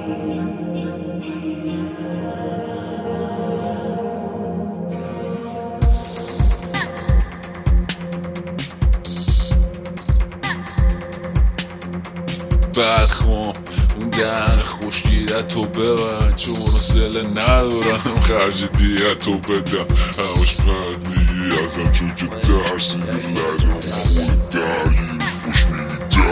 بدخوام اون دهن خوشگیرت تو ببند، چون سله ندارم خرج دیتو بدم. همش بد میگی ازم چون که ترسیدی لجم خود درگیری فش میدی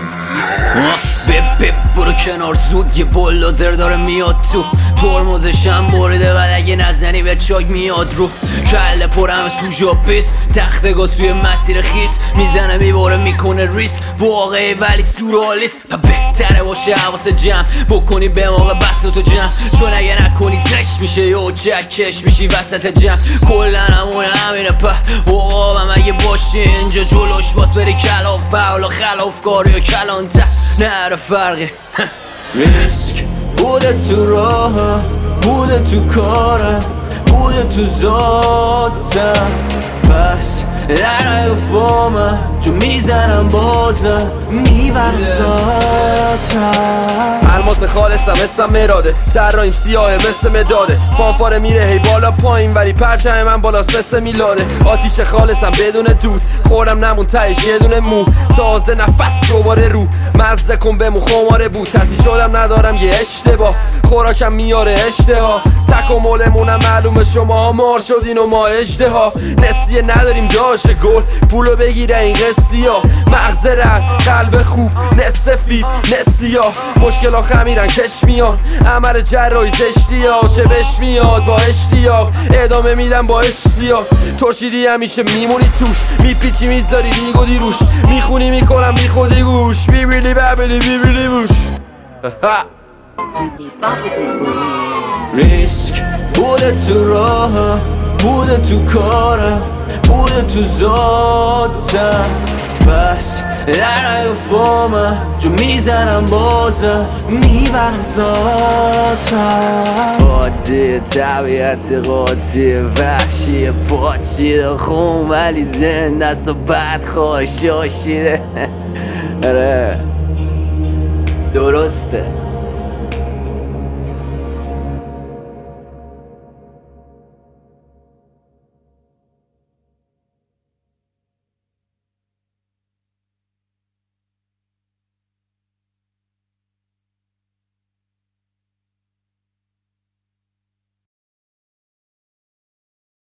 بپ برو کنار زود، یه بلدوزر داره میاد تو ترمزشم بریده و اگه نزنی به چاک میاد رو کله پرم سوژا پیس تخته گاز توی مسیر خیس میزنه میباره میکنه ریسک واقعی ولی سورالیست و بهتره باشه حواس جمع بکنی به موقع بست تو جمع، چون اگه نکنی زشت میشه یا چکش میشی وسط جمع. کلن همون همینه په وقابم اگه باشی اینجا جلوش باز بری کلاف فعلا خلاف کاری و کلانته نره فرقی. ریسک بوده تو راهم، بوده تو کارم، بوده تو ذاتم، پس در نیفامم جو میزنم بازم میبرم ذاتم. الماس خالصم اسم مراده طراحیم سیاه مثل مداده فانفاره میره هی بالا پایین ولی پرچم من بالاست مثل میلاده. آتیش خالصم بدون دود خورم نمون تهش یه دونه مو تازه نفس دوباره رو مزه کن بمو خماره بود تصیح شدم ندارم یه اشتباه خوراکم میاره اشتها تکاملمونم معلومه شما ها مار شدین و ما اجدها نسیه نداریم داشه گل پولو بگیره این قسطی ها مغز رد قلب خوب نسفید نسیا مشکل ها خمیرن کش میان عمل جراحی زشتی ها چه بش میاد با اشتیاق ادامه میدم با اشتیاق ترشیدی همیشه میمونی توش میپیچی میذاری دیگودی روش میخونی میکنم بی خودی گوش بیبیلی ببیلی بیبیلی بوش. ریسک بوده تو راهم، بوده تو کارم، بوده تو ذاتم، پس در نیفامم جو میزنم بازم میبرم ذاتم. عادی طبیعت قاطی وحشی پاچیده خون ولی زنده است و بد خواهشاشیده. آره درسته.